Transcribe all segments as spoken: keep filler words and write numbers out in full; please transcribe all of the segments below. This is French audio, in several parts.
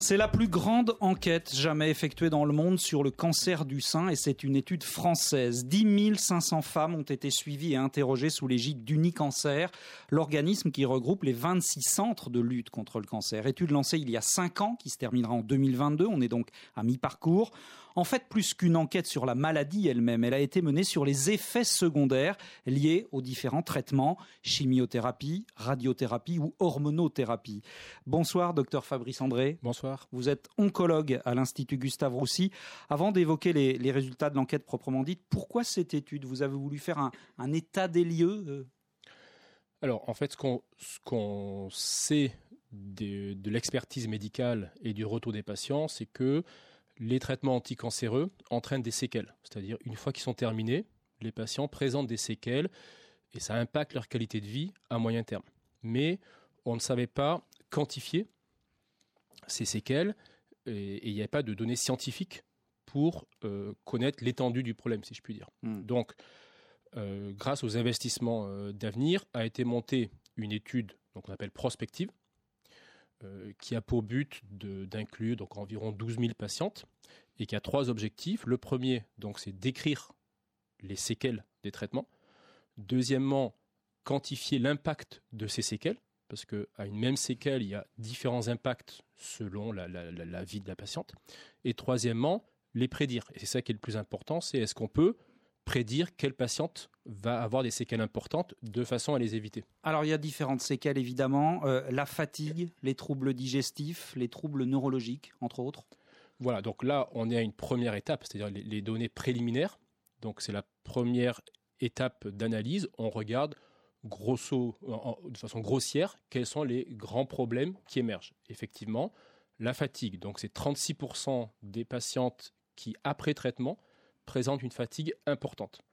C'est la plus grande enquête jamais effectuée dans le monde sur le cancer du sein et c'est une étude française. dix mille cinq cents femmes ont été suivies et interrogées sous l'égide d'Unicancer, l'organisme qui regroupe les vingt-six centres de lutte contre le cancer. Étude lancée il y a cinq ans, qui se terminera en deux mille vingt-deux. On est donc à mi-parcours. En fait, plus qu'une enquête sur la maladie elle-même, elle a été menée sur les effets secondaires liés aux différents traitements, chimiothérapie, radiothérapie ou hormonothérapie. Bonsoir, docteur Fabrice André. Bonsoir. Vous êtes oncologue à l'Institut Gustave Roussy. Avant d'évoquer les, les résultats de l'enquête proprement dite, pourquoi cette étude ? Vous avez voulu faire un, un état des lieux euh... Alors, en fait, ce qu'on, ce qu'on sait de, de l'expertise médicale et du retour des patients, c'est que les traitements anticancéreux entraînent des séquelles. C'est-à-dire, une fois qu'ils sont terminés, les patients présentent des séquelles et ça impacte leur qualité de vie à moyen terme. Mais on ne savait pas quantifier ces séquelles et il n'y avait pas de données scientifiques pour euh, connaître l'étendue du problème, si je puis dire. Mmh. Donc, euh, grâce aux investissements euh, d'avenir, a été montée une étude donc on appelle prospective, euh, qui a pour but de, d'inclure donc, environ douze mille patientes et qui a trois objectifs. Le premier, donc, c'est d'écrire les séquelles des traitements. Deuxièmement, quantifier l'impact de ces séquelles, parce qu'à une même séquelle, il y a différents impacts selon la, la, la, la vie de la patiente. Et troisièmement, les prédire. Et c'est ça qui est le plus important, c'est est-ce qu'on peut prédire quelle patiente va avoir des séquelles importantes de façon à les éviter. Alors, il y a différentes séquelles, évidemment. Euh, la fatigue, les troubles digestifs, les troubles neurologiques, entre autres. Voilà, donc là, on est à une première étape, c'est-à-dire les, les données préliminaires. Donc, c'est la première étape d'analyse. On regarde grosso, en, de façon grossière, quels sont les grands problèmes qui émergent. Effectivement, la fatigue. Donc, c'est trente-six pour cent des patientes qui, après traitement, présentent une fatigue importante.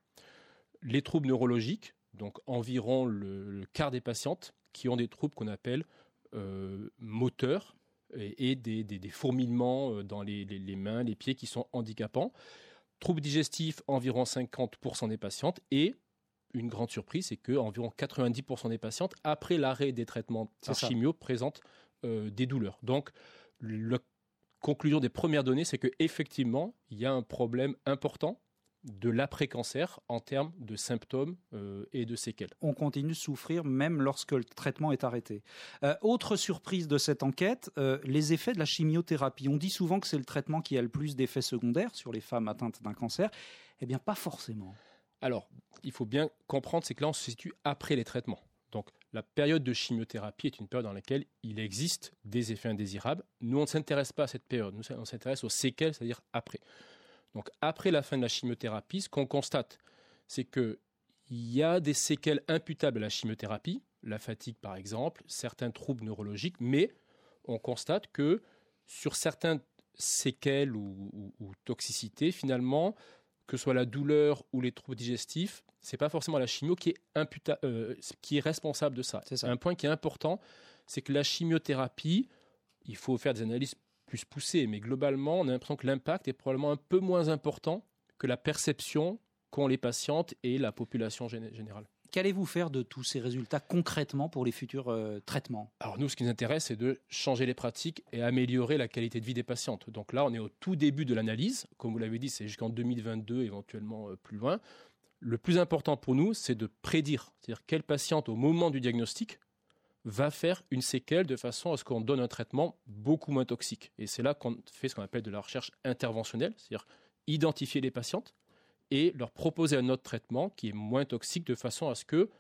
Les troubles neurologiques, donc environ le, le quart des patientes qui ont des troubles qu'on appelle euh, moteurs et, et des, des, des fourmillements dans les, les, les mains, les pieds qui sont handicapants. Troubles digestifs, environ cinquante pour cent des patientes et une grande surprise, c'est qu'environ quatre-vingt-dix pour cent des patientes, après l'arrêt des traitements par chimio, présentent euh, des douleurs. Donc, la conclusion des premières données, c'est qu'effectivement, il y a un problème important de l'après-cancer en termes de symptômes euh, et de séquelles. On continue de souffrir même lorsque le traitement est arrêté. Euh, autre surprise de cette enquête, euh, les effets de la chimiothérapie. On dit souvent que c'est le traitement qui a le plus d'effets secondaires sur les femmes atteintes d'un cancer. Eh bien, pas forcément. Alors, il faut bien comprendre, c'est que là, on se situe après les traitements. Donc, la période de chimiothérapie est une période dans laquelle il existe des effets indésirables. Nous, on ne s'intéresse pas à cette période. Nous, on s'intéresse aux séquelles, c'est-à-dire après. Donc, après la fin de la chimiothérapie, ce qu'on constate, c'est qu'il y a des séquelles imputables à la chimiothérapie, la fatigue par exemple, certains troubles neurologiques, mais on constate que sur certaines séquelles ou, ou, ou toxicités, finalement, que ce soit la douleur ou les troubles digestifs, ce n'est pas forcément la chimio qui est, imputa- euh, qui est responsable de ça. C'est ça. Un point qui est important, c'est que la chimiothérapie, il faut faire des analyses plus poussées, mais globalement, on a l'impression que l'impact est probablement un peu moins important que la perception qu'ont les patientes et la population gén- générale. Qu'allez-vous faire de tous ces résultats concrètement pour les futurs euh, traitements ? Alors nous, ce qui nous intéresse, c'est de changer les pratiques et améliorer la qualité de vie des patientes. Donc là, on est au tout début de l'analyse. Comme vous l'avez dit, c'est jusqu'en deux mille vingt-deux, éventuellement euh, plus loin. Le plus important pour nous, c'est de prédire. C'est-à-dire quelle patiente, au moment du diagnostic, va faire une séquelle de façon à ce qu'on donne un traitement beaucoup moins toxique. Et c'est là qu'on fait ce qu'on appelle de la recherche interventionnelle, c'est-à-dire identifier les patientes et leur proposer un autre traitement qui est moins toxique de façon à ce que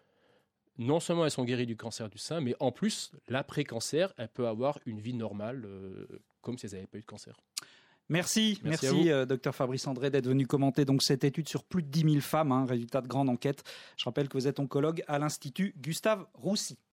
non seulement elles sont guéries du cancer du sein, mais en plus, l'après-cancer, elles peuvent avoir une vie normale euh, comme si elles n'avaient pas eu de cancer. Merci, merci, merci euh, docteur Fabrice André d'être venu commenter donc cette étude sur plus de dix mille femmes, hein, résultat de grande enquête. Je rappelle que vous êtes oncologue à l'Institut Gustave Roussy.